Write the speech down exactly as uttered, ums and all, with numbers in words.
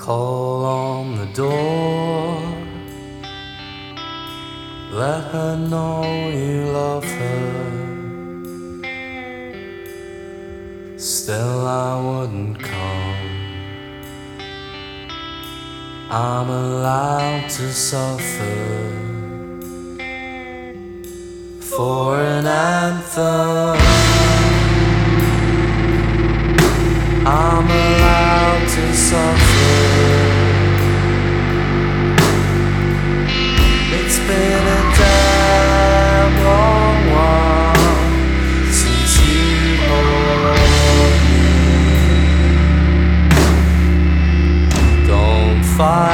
Call on the door, let her know you love her. Still I wouldn't come. I'm allowed to suffer for an anthem. I'm allowed to suffer. It's been a damn long while since you hold me. Don't fight.